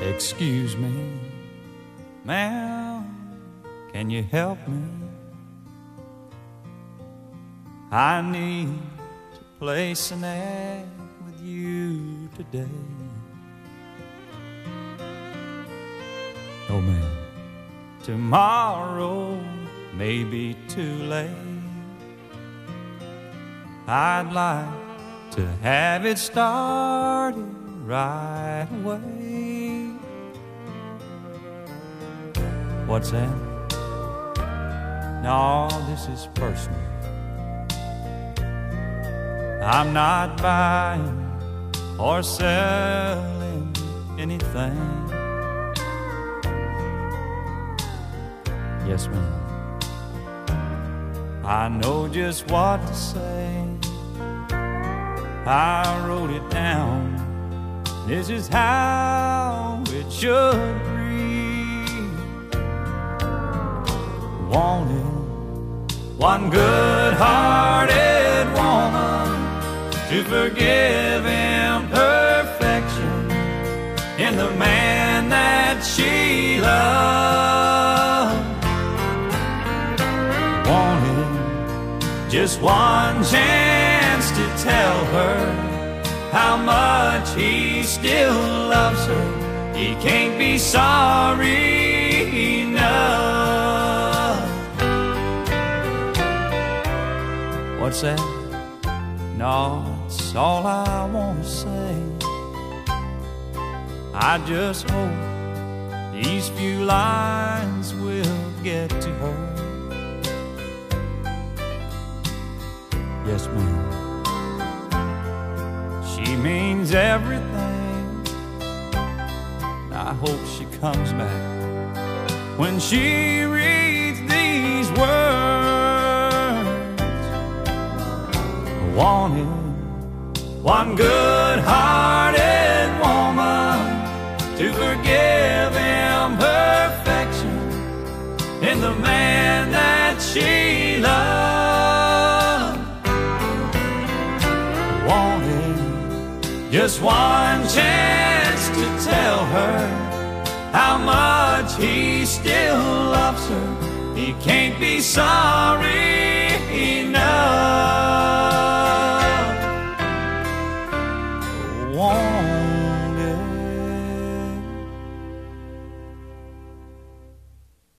Excuse me, ma'am, can you help me? I need to place an ad with you today. Oh, ma'am, tomorrow may be too late. I'd like to have it started right away. What's that? No, this is personal. I'm not buying or selling anything. Yes, ma'am. I know just what to say. I wrote it down. This is how it should read. Wanted one good-hearted woman to forgive imperfection in the man that she loved. Wanted just one chance to tell her how much he still loves her. He can't be sorry enough. What's that? No, that's all I want to say. I just hope these few lines will get to her. Yes, ma'am. She means everything. I hope she comes back when she reads these words. Wanted one good-hearted woman to forgive imperfection in the man that she loved. Wanted just one chance to tell her how much he still loves her. He can't be sorry